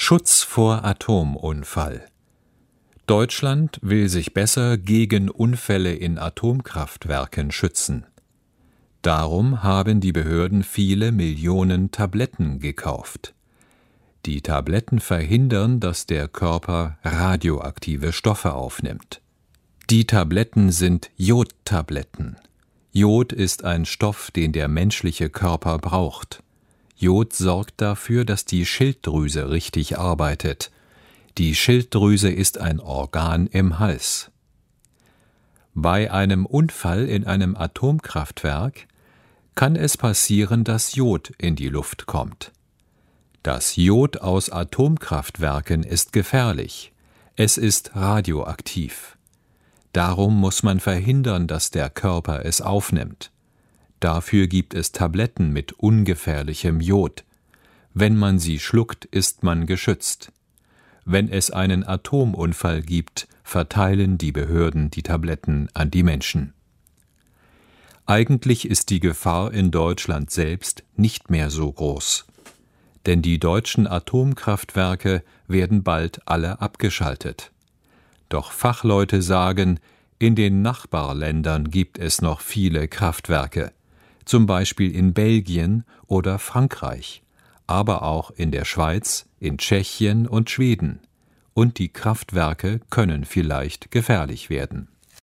Schutz vor Atomunfall. Deutschland will sich besser gegen Unfälle in Atomkraftwerken schützen. Darum haben die Behörden viele Millionen Tabletten gekauft. Die Tabletten verhindern, dass der Körper radioaktive Stoffe aufnimmt. Die Tabletten sind Jodtabletten. Jod ist ein Stoff, den der menschliche Körper braucht. Jod sorgt dafür, dass die Schilddrüse richtig arbeitet. Die Schilddrüse ist ein Organ im Hals. Bei einem Unfall in einem Atomkraftwerk kann es passieren, dass Jod in die Luft kommt. Das Jod aus Atomkraftwerken ist gefährlich. Es ist radioaktiv. Darum muss man verhindern, dass der Körper es aufnimmt. Dafür gibt es Tabletten mit ungefährlichem Jod. Wenn man sie schluckt, ist man geschützt. Wenn es einen Atomunfall gibt, verteilen die Behörden die Tabletten an die Menschen. Eigentlich ist die Gefahr in Deutschland selbst nicht mehr so groß. Denn die deutschen Atomkraftwerke werden bald alle abgeschaltet. Doch Fachleute sagen, in den Nachbarländern gibt es noch viele Kraftwerke, zum Beispiel in Belgien oder Frankreich, aber auch in der Schweiz, in Tschechien und Schweden. Und die Kraftwerke können vielleicht gefährlich werden.